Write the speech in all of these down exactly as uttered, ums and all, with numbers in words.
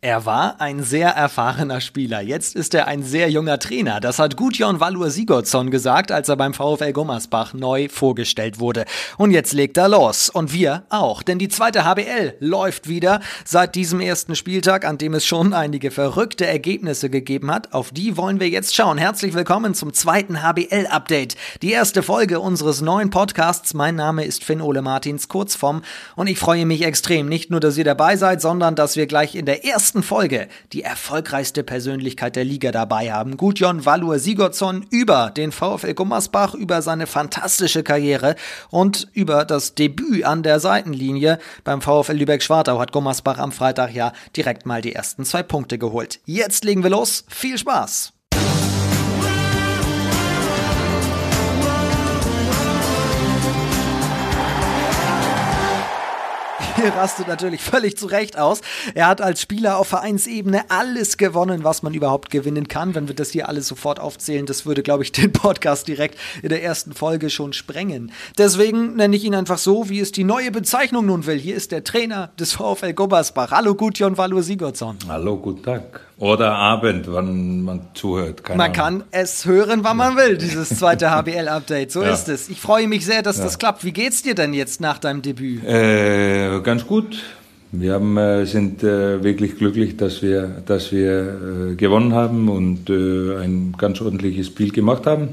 Er war ein sehr erfahrener Spieler. Jetzt ist er ein sehr junger Trainer. Das hat Gudjon Valur Sigurdsson gesagt, als er beim VfL Gummersbach neu vorgestellt wurde. Und jetzt legt er los. Und wir auch. Denn die zweite H B L läuft wieder seit diesem ersten Spieltag, an dem es schon einige verrückte Ergebnisse gegeben hat. Auf die wollen wir jetzt schauen. Herzlich willkommen zum zweiten H B L-Update. Die erste Folge unseres neuen Podcasts. Mein Name ist Finn Ole Martins, Kurzform. Und ich freue mich extrem. Nicht nur, dass ihr dabei seid, sondern dass wir gleich in der ersten Folge die erfolgreichste Persönlichkeit der Liga dabei haben. Gudjon Valur Sigurdsson über den VfL Gummersbach, über seine fantastische Karriere und über das Debüt an der Seitenlinie. Beim VfL Lübeck-Schwartau hat Gummersbach am Freitag ja direkt mal die ersten zwei Punkte geholt. Jetzt legen wir los. Viel Spaß! Hier rastet natürlich völlig zu Recht aus. Er hat als Spieler auf Vereinsebene alles gewonnen, was man überhaupt gewinnen kann. Wenn wir das hier alles sofort aufzählen, das würde, glaube ich, den Podcast direkt in der ersten Folge schon sprengen. Deswegen nenne ich ihn einfach so, wie es die neue Bezeichnung nun will. Hier ist der Trainer des VfL Gummersbach. Hallo Gudjon Valur Sigurdsson. Hallo, guten Tag. Oder Abend, wann man zuhört. Keine man Ahnung. kann es hören, wann man will, dieses zweite H B L-Update. So ja. ist es. Ich freue mich sehr, dass ja. das klappt. Wie geht's dir denn jetzt nach deinem Debüt? Äh, ganz gut. Wir haben, äh, sind äh, wirklich glücklich, dass wir, dass wir äh, gewonnen haben und äh, ein ganz ordentliches Spiel gemacht haben.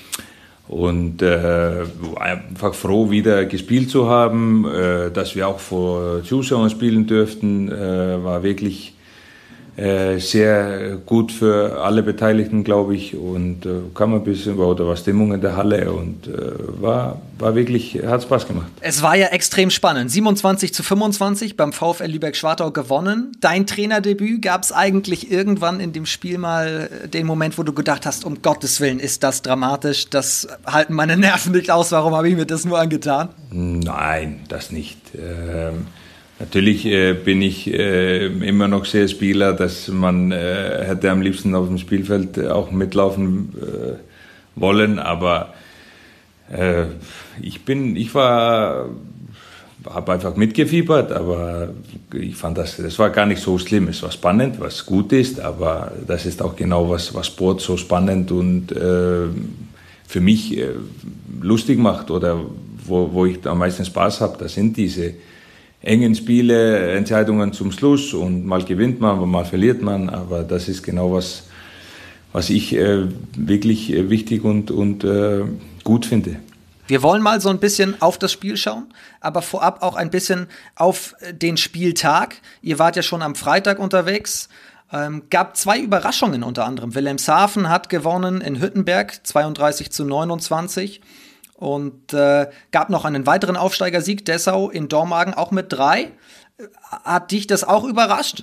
Und äh, einfach froh, wieder gespielt zu haben, äh, dass wir auch vor Zuschauern spielen dürften, äh, war wirklich Äh, sehr gut für alle Beteiligten, glaube ich, und äh, kam ein bisschen, oder war Stimmung in der Halle und äh, war, war wirklich, hat Spaß gemacht. Es war ja extrem spannend. siebenundzwanzig zu fünfundzwanzig beim VfL Lübeck-Schwartau gewonnen. Dein Trainerdebüt, gab es eigentlich irgendwann in dem Spiel mal den Moment, wo du gedacht hast, um Gottes Willen, ist das dramatisch, das halten meine Nerven nicht aus, warum habe ich mir das nur angetan? Nein, das nicht. Ähm Natürlich äh, bin ich äh, immer noch sehr Spieler, dass man äh, hätte am liebsten auf dem Spielfeld auch mitlaufen äh, wollen, aber äh, ich bin, ich war, habe einfach mitgefiebert, aber ich fand das, das war gar nicht so schlimm. Es war spannend, was gut ist, aber das ist auch genau was, was Sport so spannend und äh, für mich äh, lustig macht oder wo, wo ich am meisten Spaß habe. Das sind diese engen Spiele, Entscheidungen zum Schluss und mal gewinnt man, mal verliert man, aber das ist genau was, was ich äh, wirklich äh, wichtig und, und äh, gut finde. Wir wollen mal so ein bisschen auf das Spiel schauen, aber vorab auch ein bisschen auf den Spieltag. Ihr wart ja schon am Freitag unterwegs. Ähm, gab zwei Überraschungen unter anderem. Wilhelmshaven hat gewonnen in Hüttenberg, zweiunddreißig zu neunundzwanzig. Und äh, gab noch einen weiteren Aufsteigersieg, Dessau in Dormagen, auch mit drei. Hat dich das auch überrascht?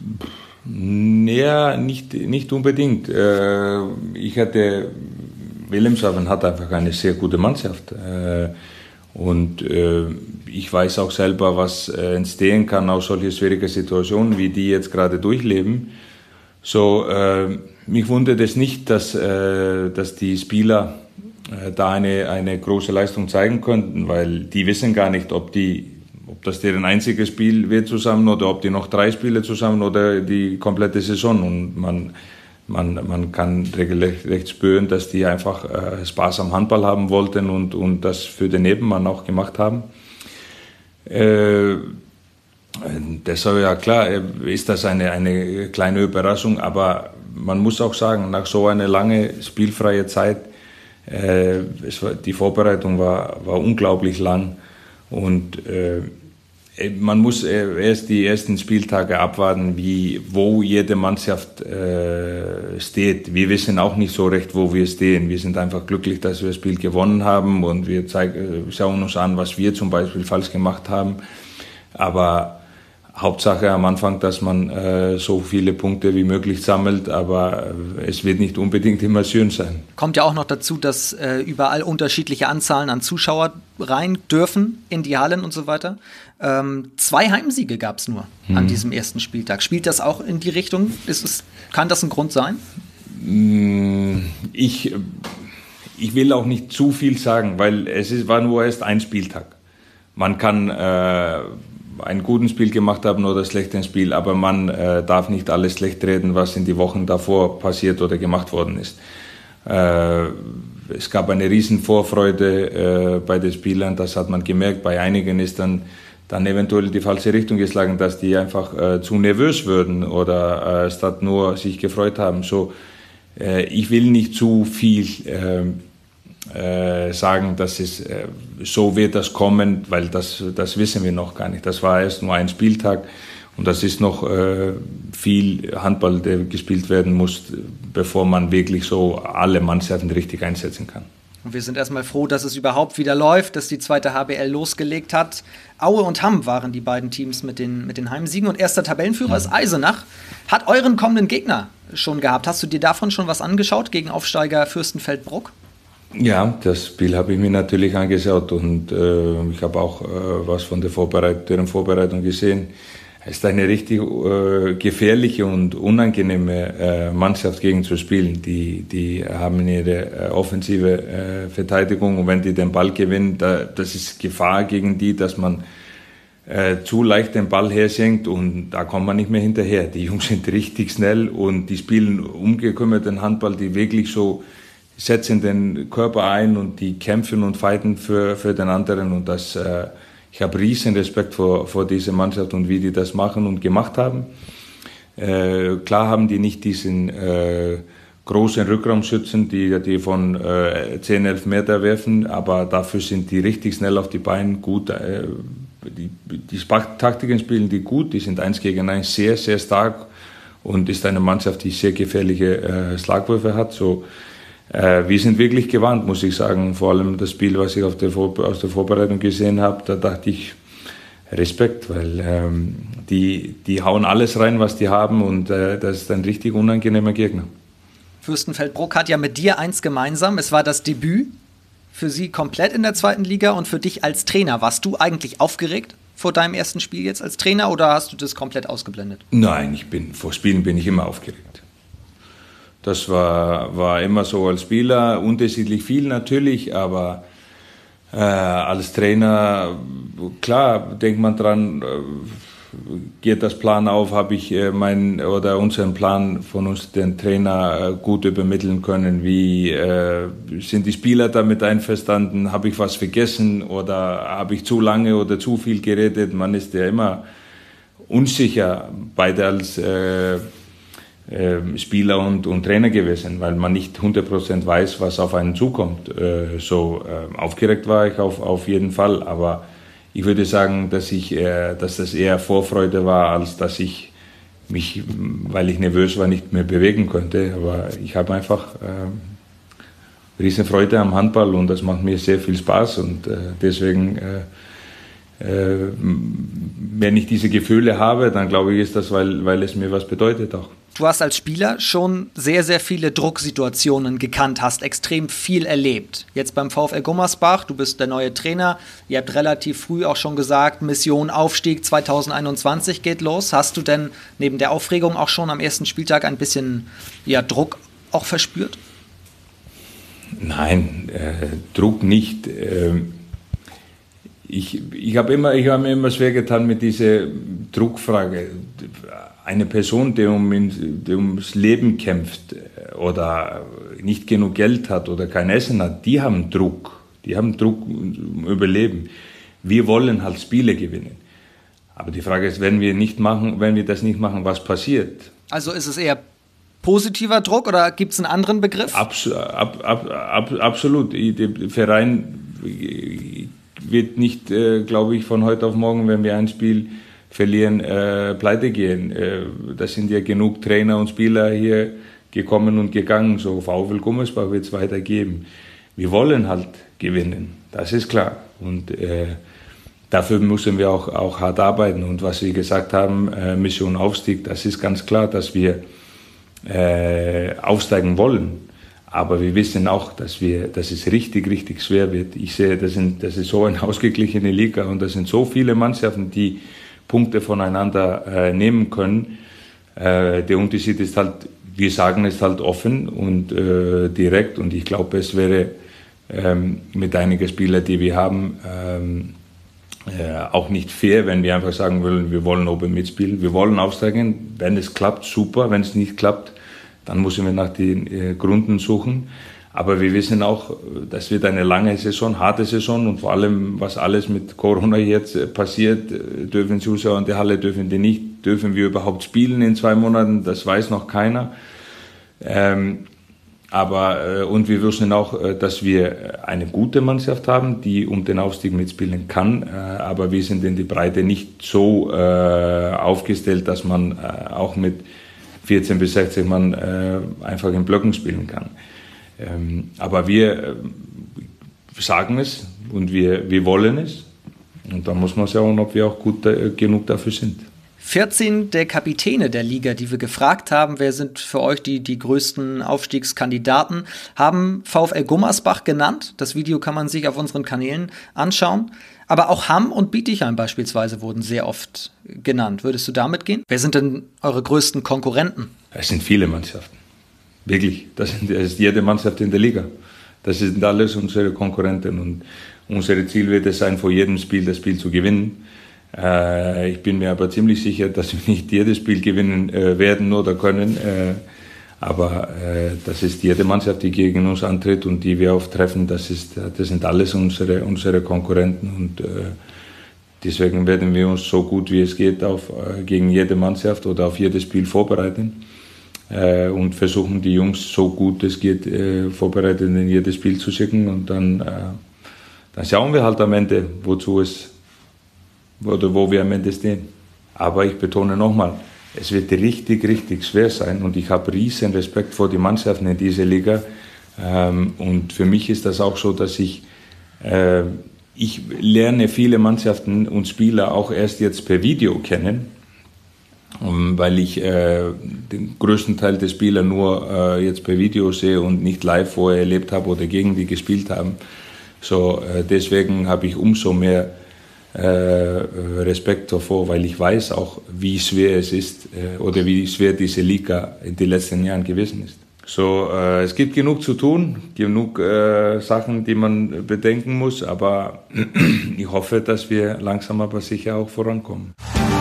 Ja, nicht, nicht unbedingt. Äh, ich hatte, Wilhelmshaven hat einfach eine sehr gute Mannschaft. Äh, und äh, ich weiß auch selber, was äh, entstehen kann aus solchen schwierigen Situationen, wie die jetzt gerade durchleben. So, äh, mich wundert es nicht, dass, äh, dass die Spieler da eine, eine große Leistung zeigen könnten, weil die wissen gar nicht, ob, die, ob das deren einziges Spiel wird zusammen oder ob die noch drei Spiele zusammen oder die komplette Saison. Und man, man, man kann regelrecht spüren, dass die einfach äh, Spaß am Handball haben wollten und, und das für den Nebenmann auch gemacht haben. Äh, deshalb, ja klar, ist das eine, eine kleine Überraschung, aber man muss auch sagen, nach so einer langen spielfreien Zeit, Äh, es war, die Vorbereitung war, war unglaublich lang und äh, man muss erst die ersten Spieltage abwarten, wie, wo jede Mannschaft äh, steht. Wir wissen auch nicht so recht, wo wir stehen. Wir sind einfach glücklich, dass wir das Spiel gewonnen haben und wir zeigen, schauen uns an, was wir zum Beispiel falsch gemacht haben. Aber Hauptsache am Anfang, dass man äh, so viele Punkte wie möglich sammelt, aber äh, es wird nicht unbedingt immer schön sein. Kommt ja auch noch dazu, dass äh, überall unterschiedliche Anzahlen an Zuschauer rein dürfen in die Hallen und so weiter. Ähm, zwei Heimsiege gab es nur hm. an diesem ersten Spieltag. Spielt das auch in die Richtung? Ist es, kann das ein Grund sein? Ich, ich will auch nicht zu viel sagen, weil es ist, war nur erst ein Spieltag. Man kann äh, ein gutes Spiel gemacht haben oder ein schlechtes Spiel, aber man äh, darf nicht alles schlecht reden, was in die Wochen davor passiert oder gemacht worden ist. Äh, es gab eine riesen Vorfreude äh, bei den Spielern, das hat man gemerkt. Bei einigen ist dann, dann eventuell die falsche Richtung geschlagen, dass die einfach äh, zu nervös würden oder äh, statt nur sich gefreut haben. So, äh, ich will nicht zu viel äh, Äh, sagen, dass es äh, so wird das kommen, weil das, das wissen wir noch gar nicht. Das war erst nur ein Spieltag und das ist noch äh, viel Handball, der gespielt werden muss, bevor man wirklich so alle Mannschaften richtig einsetzen kann. Und wir sind erstmal froh, dass es überhaupt wieder läuft, dass die zweite H B L losgelegt hat. Aue und Hamm waren die beiden Teams mit den, mit den Heimsiegen und erster Tabellenführer ist Eisenach. Hat euren kommenden Gegner schon gehabt. Hast du dir davon schon was angeschaut gegen Aufsteiger Fürstenfeldbruck? Ja, das Spiel habe ich mir natürlich angeschaut und äh, ich habe auch äh, was von der Vorbereitung, deren Vorbereitung gesehen. Es ist eine richtig äh, gefährliche und unangenehme äh, Mannschaft gegen zu spielen. Die, die haben ihre äh, offensive äh, Verteidigung und wenn die den Ball gewinnen, da, das ist Gefahr gegen die, dass man äh, zu leicht den Ball hersenkt und da kommt man nicht mehr hinterher. Die Jungs sind richtig schnell und die spielen umgekümmerten Handball, die wirklich so setzen den Körper ein und die kämpfen und fighten für, für den anderen und das, äh, ich habe riesen Respekt vor, vor dieser Mannschaft und wie die das machen und gemacht haben. Äh, klar haben die nicht diesen äh, großen Rückraumschützen, die, die von äh, zehn, elf Meter werfen, aber dafür sind die richtig schnell auf die Beine, gut, äh, die, die Taktiken spielen die gut, die sind eins gegen eins sehr, sehr stark und ist eine Mannschaft, die sehr gefährliche äh, Schlagwürfe hat, so. Wir sind wirklich gewarnt, muss ich sagen. Vor allem das Spiel, was ich auf der Vor- aus der Vorbereitung gesehen habe, da dachte ich Respekt, weil ähm, die, die hauen alles rein, was die haben und äh, das ist ein richtig unangenehmer Gegner. Fürstenfeldbruck hat ja mit dir eins gemeinsam. Es war das Debüt für sie komplett in der zweiten Liga und für dich als Trainer. Warst du eigentlich aufgeregt vor deinem ersten Spiel jetzt als Trainer oder hast du das komplett ausgeblendet? Nein, ich bin, vor Spielen bin ich immer aufgeregt. Das war, war immer so als Spieler, unterschiedlich viel natürlich, aber äh, als Trainer, klar, denkt man dran, äh, geht das Plan auf, habe ich äh, meinen oder unseren Plan von uns, den Trainer, äh, gut übermitteln können, wie äh, sind die Spieler damit einverstanden, habe ich was vergessen oder habe ich zu lange oder zu viel geredet, man ist ja immer unsicher, beide als äh, Spieler und, und Trainer gewesen, weil man nicht hundert Prozent weiß, was auf einen zukommt. Äh, so äh, aufgeregt war ich auf, auf jeden Fall, aber ich würde sagen, dass, ich, äh, dass das eher Vorfreude war, als dass ich mich, weil ich nervös war, nicht mehr bewegen konnte. Aber ich habe einfach äh, riesen Freude am Handball und das macht mir sehr viel Spaß und äh, deswegen äh, äh, wenn ich diese Gefühle habe, dann glaube ich, ist das, weil, weil es mir was bedeutet auch. Du hast als Spieler schon sehr, sehr viele Drucksituationen gekannt, hast extrem viel erlebt. Jetzt beim VfL Gummersbach, du bist der neue Trainer. Ihr habt relativ früh auch schon gesagt, Mission Aufstieg zwanzig einundzwanzig geht los. Hast du denn neben der Aufregung auch schon am ersten Spieltag ein bisschen ja, Druck auch verspürt? Nein, äh, Druck nicht. Äh, ich ich habe immer, ich hab mir immer schwer getan mit dieser Druckfrage. Eine Person, die, um, die ums Leben kämpft oder nicht genug Geld hat oder kein Essen hat, die haben Druck. Die haben Druck um Überleben. Wir wollen halt Spiele gewinnen. Aber die Frage ist, wenn wir, nicht machen, wenn wir das nicht machen, was passiert? Also ist es eher positiver Druck oder gibt es einen anderen Begriff? Abs, ab, ab, ab, absolut. Der Verein wird nicht, äh, glaube ich, von heute auf morgen, wenn wir ein Spiel verlieren, äh, pleite gehen. Äh, da sind ja genug Trainer und Spieler hier gekommen und gegangen. So VfL Gummersbach wird es weitergeben. Wir wollen halt gewinnen, das ist klar. Und äh, dafür müssen wir auch, auch hart arbeiten. Und was Sie gesagt haben, äh, Mission Aufstieg, das ist ganz klar, dass wir äh, aufsteigen wollen. Aber wir wissen auch, dass, wir, dass es richtig, richtig schwer wird. Ich sehe, das, sind, das ist so eine ausgeglichene Liga und das sind so viele Mannschaften, die Punkte voneinander äh, nehmen können. Äh, der Unterschied ist halt, wir sagen es halt offen und äh, direkt und ich glaube, es wäre ähm, mit einigen Spielern, die wir haben, ähm, äh, auch nicht fair, wenn wir einfach sagen wollen, wir wollen oben mitspielen, wir wollen aufsteigen. Wenn es klappt, super. Wenn es nicht klappt, dann müssen wir nach den äh, Gründen suchen. Aber wir wissen auch, das wird eine lange Saison, harte Saison und vor allem, was alles mit Corona jetzt passiert, dürfen Zuschauer in der Halle, dürfen die nicht, dürfen wir überhaupt spielen in zwei Monaten, das weiß noch keiner. Ähm, aber, und wir wissen auch, dass wir eine gute Mannschaft haben, die um den Aufstieg mitspielen kann, aber wir sind in die Breite nicht so äh, aufgestellt, dass man äh, auch mit vierzehn bis sechzehn Mann äh, einfach in Blöcken spielen kann. Ähm, aber wir äh, sagen es und wir, wir wollen es. Und da muss man schauen, ob wir auch gut äh, genug dafür sind. vierzehn der Kapitäne der Liga, die wir gefragt haben, wer sind für euch die, die größten Aufstiegskandidaten, haben VfL Gummersbach genannt. Das Video kann man sich auf unseren Kanälen anschauen. Aber auch Hamm und Bietigheim beispielsweise wurden sehr oft genannt. Würdest du damit gehen? Wer sind denn eure größten Konkurrenten? Es sind viele Mannschaften. Wirklich. Das, sind, das ist jede Mannschaft in der Liga. Das sind alles unsere Konkurrenten. Und unser Ziel wird es sein, vor jedem Spiel das Spiel zu gewinnen. Äh, ich bin mir aber ziemlich sicher, dass wir nicht jedes Spiel gewinnen äh, werden oder können. Äh, aber äh, das ist jede Mannschaft, die gegen uns antritt und die wir auftreffen. Das, ist, das sind alles unsere, unsere Konkurrenten. Und äh, deswegen werden wir uns so gut wie es geht auf, äh, gegen jede Mannschaft oder auf jedes Spiel vorbereiten. Und versuchen die Jungs so gut es geht äh, vorbereitet in jedes Spiel zu schicken und dann, äh, dann schauen wir halt am Ende, wozu es oder wo wir am Ende stehen. Aber ich betone nochmal, es wird richtig, richtig schwer sein und ich habe riesen Respekt vor den Mannschaften in dieser Liga ähm, und für mich ist das auch so, dass ich äh, ich lerne viele Mannschaften und Spieler auch erst jetzt per Video kennen. Um, weil ich äh, den größten Teil der Spieler nur äh, jetzt per Video sehe und nicht live vorher erlebt habe oder gegen die gespielt haben. So, äh, deswegen habe ich umso mehr äh, Respekt davor, weil ich weiß auch, wie schwer es ist äh, oder wie schwer diese Liga in den letzten Jahren gewesen ist. So, äh, es gibt genug zu tun, genug äh, Sachen, die man bedenken muss, aber ich hoffe, dass wir langsam aber sicher auch vorankommen.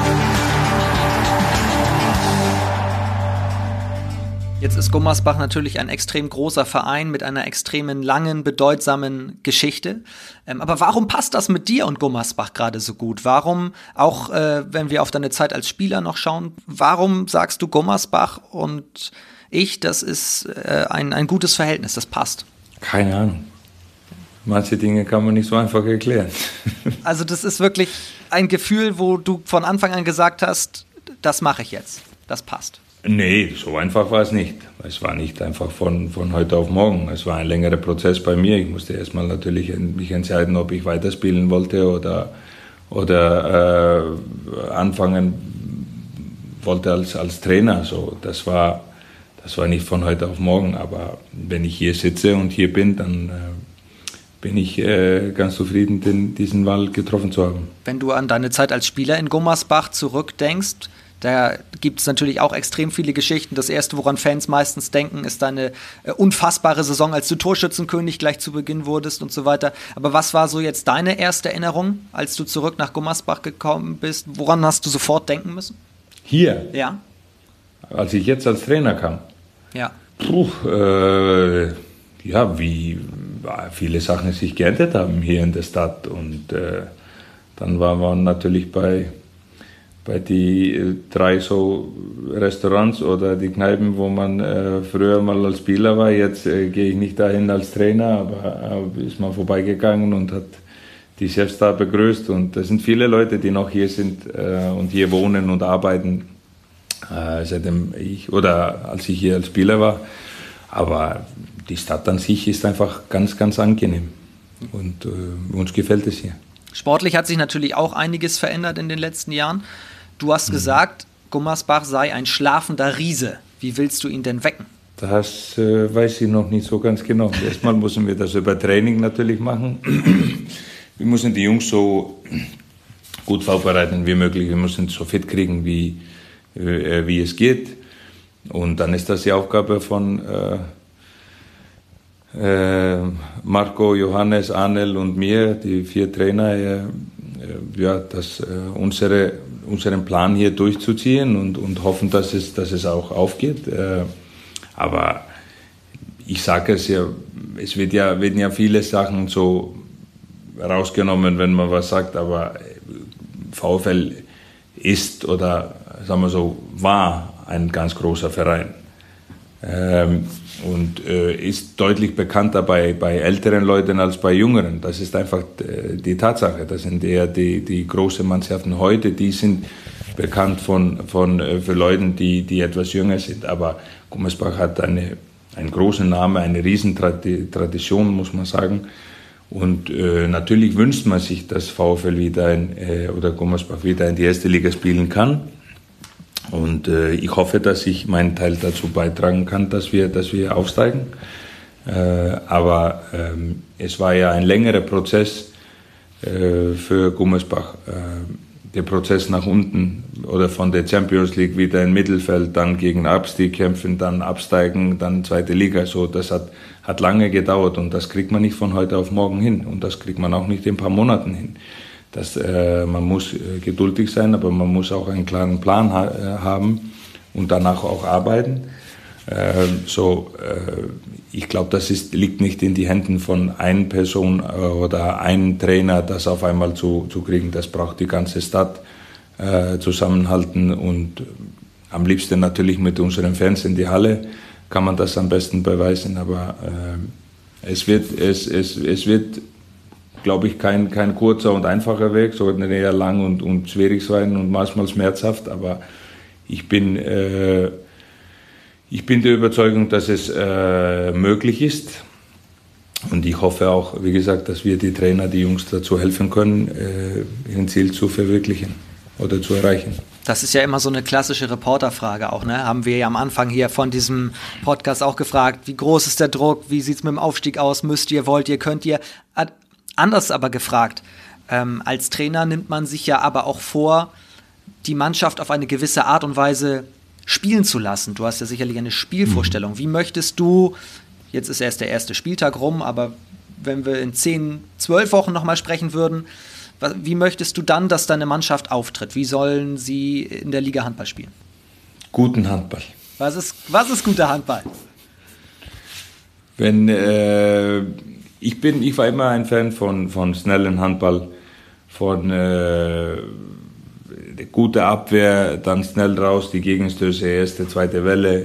Jetzt ist Gummersbach natürlich ein extrem großer Verein mit einer extremen langen, bedeutsamen Geschichte. Ähm, aber warum passt das mit dir und Gummersbach gerade so gut? Warum, auch äh, wenn wir auf deine Zeit als Spieler noch schauen, warum sagst du Gummersbach und ich, das ist äh, ein, ein gutes Verhältnis, das passt? Keine Ahnung. Manche Dinge kann man nicht so einfach erklären. Also das ist wirklich ein Gefühl, wo du von Anfang an gesagt hast, das mache ich jetzt, das passt. Nee, so einfach war es nicht. Es war nicht einfach von, von heute auf morgen. Es war ein längerer Prozess bei mir. Ich musste erstmal natürlich mich entscheiden, ob ich weiterspielen wollte oder, oder äh, anfangen wollte als, als Trainer. So, das war, das war nicht von heute auf morgen. Aber wenn ich hier sitze und hier bin, dann äh, bin ich äh, ganz zufrieden, den, diesen Wahl getroffen zu haben. Wenn du an deine Zeit als Spieler in Gummersbach zurückdenkst, da gibt es natürlich auch extrem viele Geschichten. Das erste, woran Fans meistens denken, ist deine äh, unfassbare Saison, als du Torschützenkönig gleich zu Beginn wurdest und so weiter. Aber was war so jetzt deine erste Erinnerung, als du zurück nach Gummersbach gekommen bist? Woran hast du sofort denken müssen? Hier? Ja. Als ich jetzt als Trainer kam? Ja. Puh, äh, ja, wie viele Sachen sich geändert haben hier in der Stadt. Und äh, dann waren wir natürlich bei... bei die drei so Restaurants oder die Kneipen, wo man äh, früher mal als Spieler war. Jetzt äh, gehe ich nicht dahin als Trainer, aber äh, ist mal vorbeigegangen und hat die Chefs da begrüßt. Und es sind viele Leute, die noch hier sind äh, und hier wohnen und arbeiten, äh, seitdem ich oder als ich hier als Spieler war. Aber die Stadt an sich ist einfach ganz, ganz angenehm und äh, uns gefällt es hier. Sportlich hat sich natürlich auch einiges verändert in den letzten Jahren. Du hast mhm. gesagt, Gummersbach sei ein schlafender Riese. Wie willst du ihn denn wecken? Das äh, weiß ich noch nicht so ganz genau. Erstmal müssen wir das über Training natürlich machen. Wir müssen die Jungs so gut vorbereiten wie möglich. Wir müssen so fit kriegen, wie, äh, wie es geht. Und dann ist das die Aufgabe von äh, äh, Marco, Johannes, Anel und mir, die vier Trainer, äh, ja, das, äh, unsere, unseren Plan hier durchzuziehen und, und hoffen, dass es, dass es auch aufgeht. Äh, aber ich sage es ja, es wird ja, werden ja viele Sachen so rausgenommen, wenn man was sagt, aber VfL ist oder sagen wir so, war ein ganz großer Verein. Ähm, und äh, ist deutlich bekannter bei, bei älteren Leuten als bei jüngeren. Das ist einfach äh, die Tatsache. Das sind eher die, die großen Mannschaften heute, die sind bekannt von, von, äh, für Leute, die, die etwas jünger sind. Aber Gummersbach hat eine, einen großen Namen, eine Riesentradition, muss man sagen. Und äh, natürlich wünscht man sich, dass VfL wieder in, äh, oder Gummersbach wieder in die erste Liga spielen kann. Und äh, ich hoffe, dass ich meinen Teil dazu beitragen kann, dass wir, dass wir aufsteigen. Äh, aber ähm, es war ja ein längerer Prozess äh, für Gummersbach. Äh, der Prozess nach unten oder von der Champions League wieder im Mittelfeld, dann gegen Abstieg kämpfen, dann absteigen, dann zweite Liga. So, das hat, hat lange gedauert und das kriegt man nicht von heute auf morgen hin. Und das kriegt man auch nicht in ein paar Monaten hin. Das, äh, man muss äh, geduldig sein, aber man muss auch einen klaren Plan ha- äh, haben und danach auch arbeiten. Äh, so, äh, ich glaube, das ist, liegt nicht in die Händen von einer Person äh, oder einem Trainer, das auf einmal zu, zu kriegen. Das braucht die ganze Stadt äh, zusammenhalten und äh, am liebsten natürlich mit unseren Fans in die Halle kann man das am besten beweisen. Aber äh, es wird, es, es, es wird glaube ich, kein, kein kurzer und einfacher Weg, sondern eher lang und, und schwierig sein und manchmal schmerzhaft. Aber ich bin, äh, ich bin der Überzeugung, dass es äh, möglich ist. Und ich hoffe auch, wie gesagt, dass wir die Trainer, die Jungs dazu helfen können, äh, ihren Ziel zu verwirklichen oder zu erreichen. Das ist ja immer so eine klassische Reporterfrage auch, ne? Haben wir ja am Anfang hier von diesem Podcast auch gefragt, wie groß ist der Druck, wie sieht es mit dem Aufstieg aus, müsst ihr, wollt ihr, könnt ihr... Anders aber gefragt, ähm, als Trainer nimmt man sich ja aber auch vor, die Mannschaft auf eine gewisse Art und Weise spielen zu lassen. Du hast ja sicherlich eine Spielvorstellung. Wie möchtest du, jetzt ist erst der erste Spieltag rum, aber wenn wir in zehn, zwölf Wochen nochmal sprechen würden, wie möchtest du dann, dass deine Mannschaft auftritt? Wie sollen sie in der Liga Handball spielen? Guten Handball. Was ist, was ist guter Handball? Wenn... Äh Ich, bin, ich war immer ein Fan von, von schnellen Handball, von äh, guter Abwehr, dann schnell raus, die Gegenstöße, erste, zweite Welle.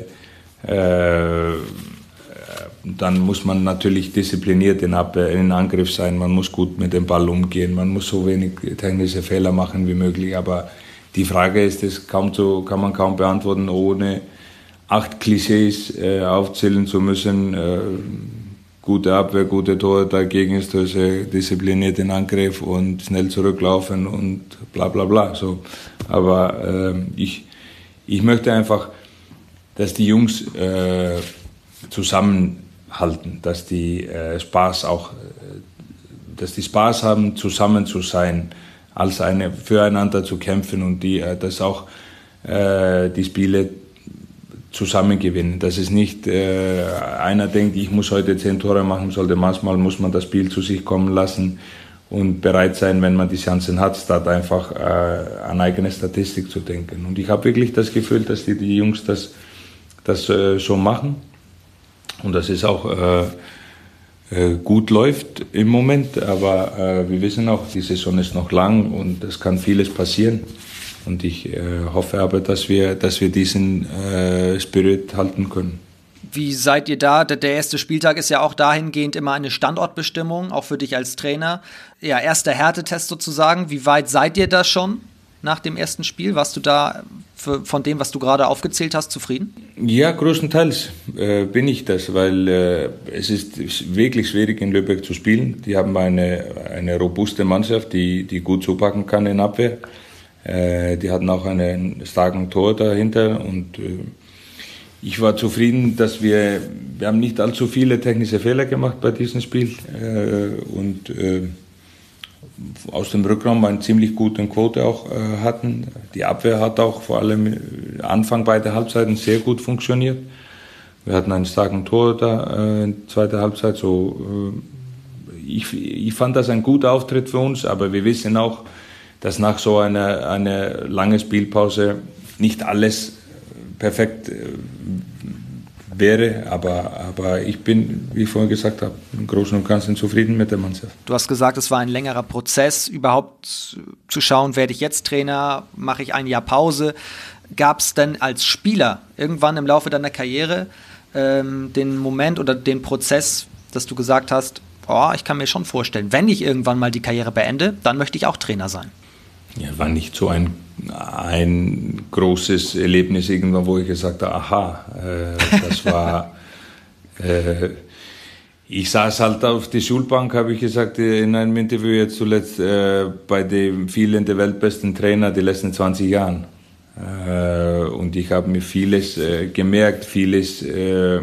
Äh, dann muss man natürlich diszipliniert in, Abwehr, in Angriff sein, man muss gut mit dem Ball umgehen, man muss so wenig technische Fehler machen wie möglich. Aber die Frage ist, das kaum zu, kann man kaum beantworten, ohne acht Klischees äh, aufzählen zu müssen. Äh, Gute Abwehr, gute Torhüter, Gegenstöße, diszipliniert in Angriff und schnell zurücklaufen und bla bla bla. So. Aber äh, ich, ich möchte einfach, dass die Jungs äh, zusammenhalten, dass die äh, Spaß auch, dass die Spaß haben, zusammen zu sein, als eine füreinander zu kämpfen und die, äh, dass auch äh, die Spiele zusammen gewinnen. Dass es nicht äh, einer denkt, ich muss heute zehn Tore machen, sollte manchmal muss man das Spiel zu sich kommen lassen und bereit sein, wenn man die Chancen hat, statt einfach äh, an eigene Statistik zu denken. Und ich habe wirklich das Gefühl, dass die, die Jungs das, das äh, so machen und dass es auch äh, äh, gut läuft im Moment. Aber äh, wir wissen auch, die Saison ist noch lang und es kann vieles passieren. Und ich äh, hoffe aber, dass wir, dass wir diesen äh, Spirit halten können. Wie seid ihr da? Der erste Spieltag ist ja auch dahingehend immer eine Standortbestimmung, auch für dich als Trainer. Ja, erster Härtetest sozusagen. Wie weit seid ihr da schon nach dem ersten Spiel? Warst du da für, von dem, was du gerade aufgezählt hast, zufrieden? Ja, größtenteils äh, bin ich das, weil äh, es ist wirklich schwierig in Lübeck zu spielen. Die haben eine, eine robuste Mannschaft, die, die gut zupacken kann in Abwehr. Die hatten auch einen starken Tor dahinter und ich war zufrieden, dass wir, wir haben nicht allzu viele technische Fehler gemacht bei diesem Spiel und aus dem Rückraum eine ziemlich gute Quote auch hatten. Die Abwehr hat auch vor allem Anfang beider Halbzeiten sehr gut funktioniert. Wir hatten einen starken Tor da in der zweiten Halbzeit. So, ich, ich fand das ein guter Auftritt für uns, aber wir wissen auch, dass nach so einer eine langen Spielpause nicht alles perfekt wäre, aber, aber ich bin, wie ich vorhin gesagt habe, im Großen und Ganzen zufrieden mit der Mannschaft. Du hast gesagt, es war ein längerer Prozess, überhaupt zu schauen, werde ich jetzt Trainer, mache ich ein Jahr Pause. Gab es denn als Spieler irgendwann im Laufe deiner Karriere ähm, den Moment oder den Prozess, dass du gesagt hast, oh, ich kann mir schon vorstellen, wenn ich irgendwann mal die Karriere beende, dann möchte ich auch Trainer sein? Ja, war nicht so ein, ein großes Erlebnis irgendwann, wo ich gesagt habe, aha, äh, das war, äh, ich saß halt auf der Schulbank, habe ich gesagt, in einem Interview jetzt zuletzt, äh, bei den vielen der weltbesten Trainer die letzten zwanzig Jahren. Äh, und ich habe mir vieles äh, gemerkt, vieles äh,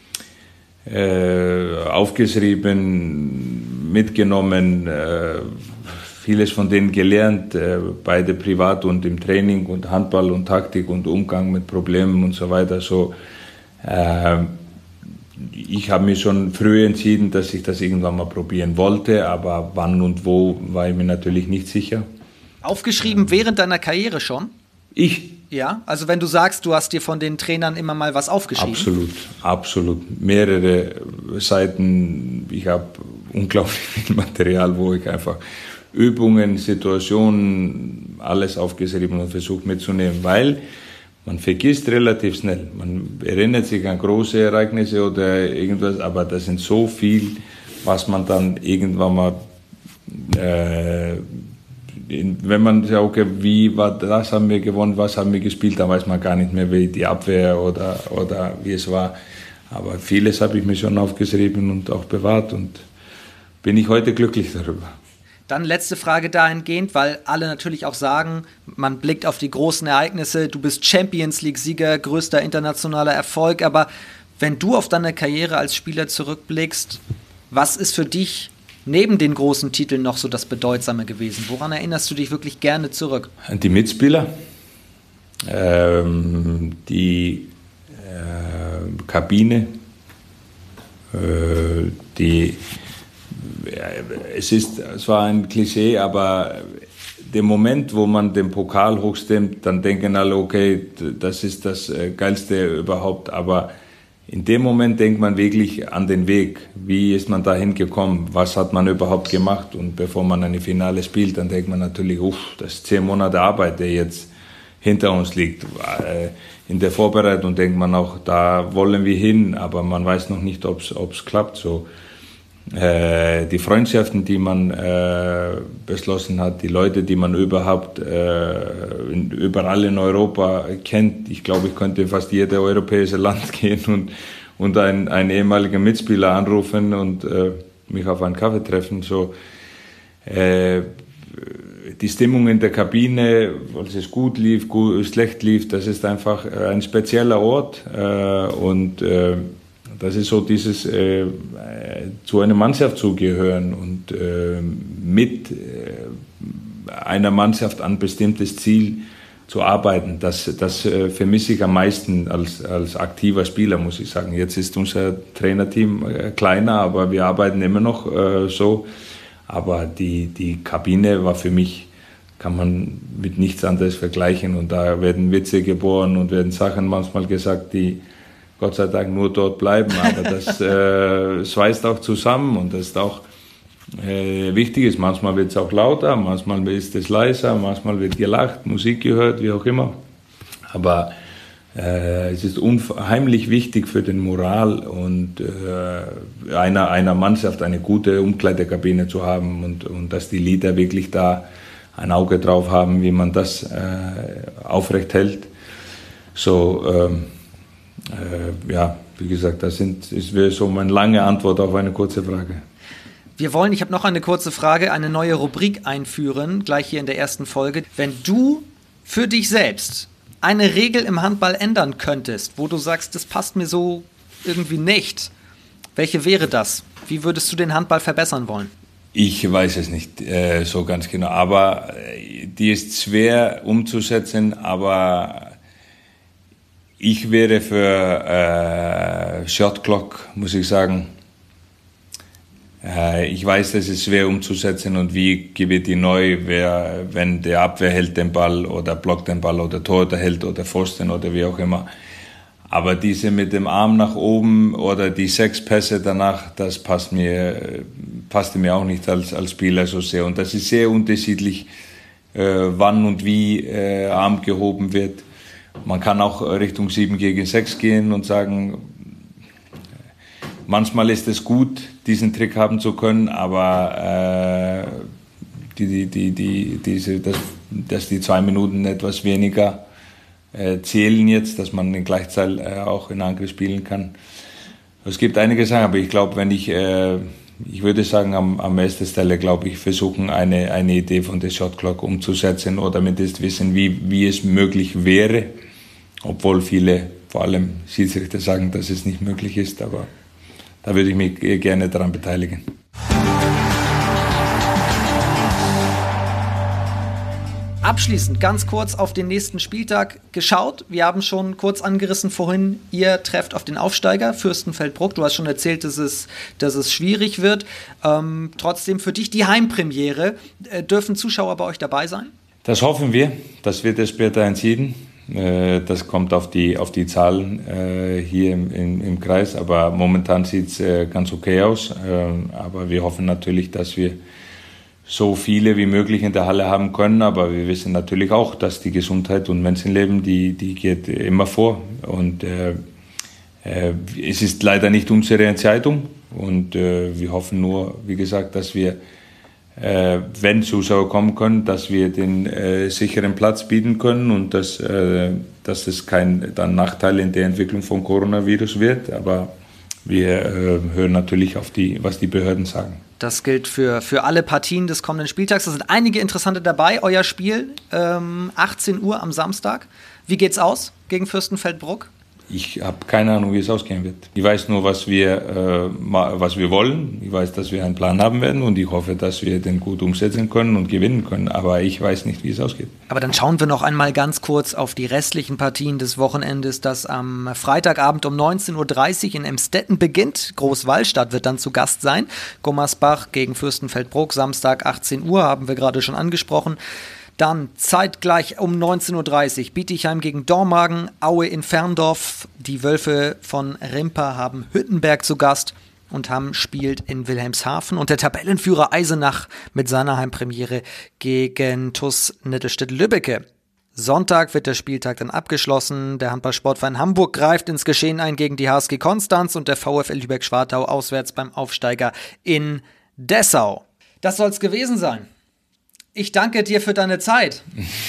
äh, aufgeschrieben, mitgenommen, äh, vieles von denen gelernt, äh, beide privat und im Training und Handball und Taktik und Umgang mit Problemen und so weiter. So, äh, ich habe mir schon früh entschieden, dass ich das irgendwann mal probieren wollte, aber wann und wo war ich mir natürlich nicht sicher. Aufgeschrieben während deiner Karriere schon? Ich? Ja, also wenn du sagst, du hast dir von den Trainern immer mal was aufgeschrieben? Absolut, absolut. Mehrere Seiten. Ich habe unglaublich viel Material, wo ich einfach Übungen, Situationen, alles aufgeschrieben und versucht mitzunehmen, weil man vergisst relativ schnell. Man erinnert sich an große Ereignisse oder irgendwas, aber das sind so viel, was man dann irgendwann mal, äh, in, wenn man sagt, okay, wie war das, haben wir gewonnen, was haben wir gespielt, dann weiß man gar nicht mehr, wie die Abwehr oder, oder wie es war. Aber vieles habe ich mir schon aufgeschrieben und auch bewahrt und bin ich heute glücklich darüber. Dann letzte Frage dahingehend, weil alle natürlich auch sagen, man blickt auf die großen Ereignisse, du bist Champions-League-Sieger, größter internationaler Erfolg, aber wenn du auf deine Karriere als Spieler zurückblickst, was ist für dich neben den großen Titeln noch so das Bedeutsame gewesen? Woran erinnerst du dich wirklich gerne zurück? Die Mitspieler, ähm, die äh, Kabine, äh, die Es ist, es war ein Klischee, aber der Moment, wo man den Pokal hochstimmt, dann denken alle, okay, das ist das Geilste überhaupt. Aber in dem Moment denkt man wirklich an den Weg. Wie ist man dahin gekommen? Was hat man überhaupt gemacht? Und bevor man ein Finale spielt, dann denkt man natürlich, uff, das ist zehn Monate Arbeit, der jetzt hinter uns liegt. In der Vorbereitung denkt man auch, da wollen wir hin, aber man weiß noch nicht, ob es klappt. So. Äh, die Freundschaften, die man äh, beschlossen hat, die Leute, die man überhaupt äh, in, überall in Europa kennt. Ich glaube, ich könnte in fast jedes europäische Land gehen und, und einen, einen ehemaligen Mitspieler anrufen und äh, mich auf einen Kaffee treffen. So, äh, die Stimmung in der Kabine, weil es gut lief, gut, schlecht lief, das ist einfach ein spezieller Ort äh, und äh, das ist so dieses äh, zu einer Mannschaft zugehören und äh, mit äh, einer Mannschaft an ein bestimmtes Ziel zu arbeiten. Das, das äh, vermisse ich am meisten als, als aktiver Spieler, muss ich sagen. Jetzt ist unser Trainerteam äh, kleiner, aber wir arbeiten immer noch äh, so. Aber die, die Kabine war für mich, kann man mit nichts anderes vergleichen. Und da werden Witze geboren und werden Sachen manchmal gesagt, die Gott sei Dank nur dort bleiben, aber das äh, schweißt auch zusammen und das ist auch äh, wichtig ist. Manchmal wird es auch lauter, manchmal ist es leiser, manchmal wird gelacht, Musik gehört, wie auch immer. Aber äh, es ist unheimlich wichtig für den Moral und äh, einer, einer Mannschaft eine gute Umkleidekabine zu haben und, und dass die Leader wirklich da ein Auge drauf haben, wie man das äh, aufrecht hält. So, ähm, Äh, ja, wie gesagt, das, sind, das wäre so meine lange Antwort auf eine kurze Frage. Wir wollen, ich habe noch eine kurze Frage, eine neue Rubrik einführen, gleich hier in der ersten Folge. Wenn du für dich selbst eine Regel im Handball ändern könntest, wo du sagst, das passt mir so irgendwie nicht, welche wäre das? Wie würdest du den Handball verbessern wollen? Ich weiß es nicht äh, so ganz genau, aber äh, die ist schwer umzusetzen, aber ich wäre für äh, Shot Clock, muss ich sagen. Äh, ich weiß, das ist schwer umzusetzen und wie gewinnt die neu, wer, wenn der Abwehr hält den Ball oder blockt den Ball oder Torhüter hält oder Pfosten oder wie auch immer. Aber diese mit dem Arm nach oben oder die sechs Pässe danach, das passt mir, passte mir auch nicht als, als Spieler so sehr. Und das ist sehr unterschiedlich, äh, wann und wie äh, Arm gehoben wird. Man kann auch Richtung sieben gegen sechs gehen und sagen, manchmal ist es gut, diesen Trick haben zu können, aber äh, die, die, die, die, diese, dass, dass die zwei Minuten etwas weniger äh, zählen jetzt, dass man in Gleichzeit äh, auch in Angriff spielen kann. Es gibt einige Sachen, aber ich glaube, wenn ich, äh, ich würde sagen, am, am ersten Stelle, glaube ich, versuchen, eine, eine Idee von der Shot Clock umzusetzen oder mindestens wissen, wie, wie es möglich wäre, obwohl viele, vor allem Schiedsrichter, sagen, dass es nicht möglich ist, aber da würde ich mich gerne daran beteiligen. Abschließend ganz kurz auf den nächsten Spieltag geschaut. Wir haben schon kurz angerissen vorhin, ihr trefft auf den Aufsteiger Fürstenfeldbruck. Du hast schon erzählt, dass es, dass es schwierig wird. Ähm, trotzdem für dich die Heimpremiere. Äh, dürfen Zuschauer bei euch dabei sein? Das hoffen wir. Das wird erst später entschieden. Äh, das kommt auf die, auf die Zahlen äh, hier im, im, im Kreis. Aber momentan sieht es äh, ganz okay aus. Äh, aber wir hoffen natürlich, dass wir so viele wie möglich in der Halle haben können, aber wir wissen natürlich auch, dass die Gesundheit und Menschenleben, die, die geht immer vor. Und äh, äh, es ist leider nicht unsere Entscheidung und äh, wir hoffen nur, wie gesagt, dass wir, äh, wenn Zuschauer kommen können, dass wir den äh, sicheren Platz bieten können und dass, äh, dass es kein dann Nachteil in der Entwicklung vom Coronavirus wird. Aber wir äh, hören natürlich auf die, was die Behörden sagen. Das gilt für, für alle Partien des kommenden Spieltags. Da sind einige interessante dabei. Euer Spiel, ähm, achtzehn Uhr am Samstag. Wie geht's aus gegen Fürstenfeldbruck? Ich habe keine Ahnung, wie es ausgehen wird. Ich weiß nur, was wir, äh, was wir wollen. Ich weiß, dass wir einen Plan haben werden und ich hoffe, dass wir den gut umsetzen können und gewinnen können. Aber ich weiß nicht, wie es ausgeht. Aber dann schauen wir noch einmal ganz kurz auf die restlichen Partien des Wochenendes, das am Freitagabend um neunzehn Uhr dreißig in Emstetten beginnt. Großwallstadt wird dann zu Gast sein. Gummersbach gegen Fürstenfeldbruck, Samstag achtzehn Uhr, haben wir gerade schon angesprochen. Dann zeitgleich um neunzehn Uhr dreißig Bietigheim gegen Dormagen, Aue in Ferndorf. Die Wölfe von Rimper haben Hüttenberg zu Gast und Hamm spielt in Wilhelmshaven. Und der Tabellenführer Eisenach mit seiner Heimpremiere gegen T U S Nettelstedt-Lübbecke. Sonntag wird der Spieltag dann abgeschlossen. Der Handballsportverein Hamburg greift ins Geschehen ein gegen die H S G Konstanz und der VfL Lübeck-Schwartau auswärts beim Aufsteiger in Dessau. Das soll's gewesen sein. Ich danke dir für deine Zeit.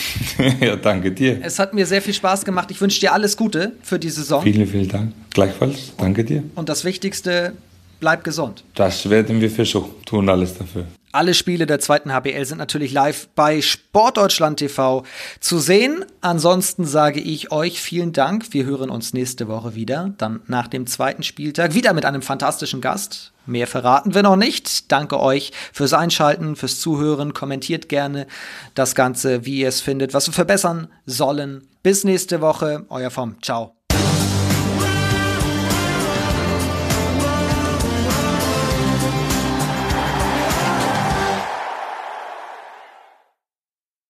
Ja, danke dir. Es hat mir sehr viel Spaß gemacht. Ich wünsche dir alles Gute für die Saison. Vielen, vielen Dank. Gleichfalls. Danke dir. Und das Wichtigste, bleib gesund. Das werden wir versuchen. Tun alles dafür. Alle Spiele der zweiten H B L sind natürlich live bei Sportdeutschland T V zu sehen. Ansonsten sage ich euch vielen Dank. Wir hören uns nächste Woche wieder. Dann nach dem zweiten Spieltag wieder mit einem fantastischen Gast. Mehr verraten wir noch nicht. Danke euch fürs Einschalten, fürs Zuhören. Kommentiert gerne das Ganze, wie ihr es findet, was wir verbessern sollen. Bis nächste Woche. Euer Vom. Ciao.